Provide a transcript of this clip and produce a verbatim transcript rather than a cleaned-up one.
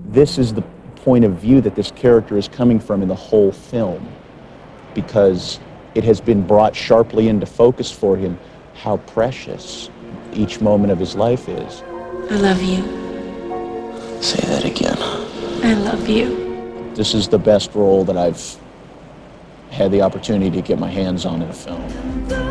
this is the point of view that this character is coming from in the whole film, because it has been brought sharply into focus for him how precious each moment of his life is. I love you. Say that again. I love you. This is the best role that I've had the opportunity to get my hands on in a film.